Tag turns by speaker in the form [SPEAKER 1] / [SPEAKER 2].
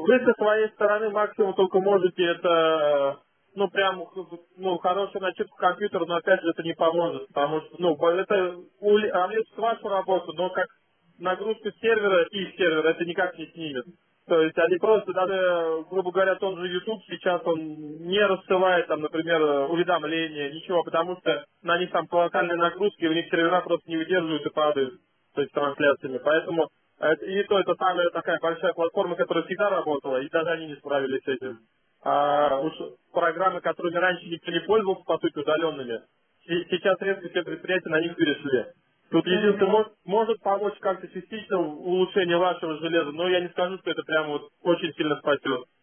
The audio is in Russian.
[SPEAKER 1] Вы со своей стороны максимум только можете это, ну, прям, ну, хорошую начитку компьютера, но опять же это не поможет, потому что, ну, это облегчит вашу работу, но как нагрузку сервера и сервера это никак не снимет. То есть они просто даже, грубо говоря, тот же YouTube сейчас он не рассылает там, например, уведомления, ничего, потому что на них там колоссальные нагрузки, и у них сервера просто не выдерживают и падают, то есть трансляциями. Поэтому и то это самая такая большая платформа, которая всегда работала, и даже они не справились с этим. А уж программы, которыми раньше никто не пользовался, по сути, удаленными, сейчас резко все предприятия на них перешли. Тут единственное, может помочь как-то частично улучшение вашего железа, но я не скажу, что это прям вот очень сильно спасет.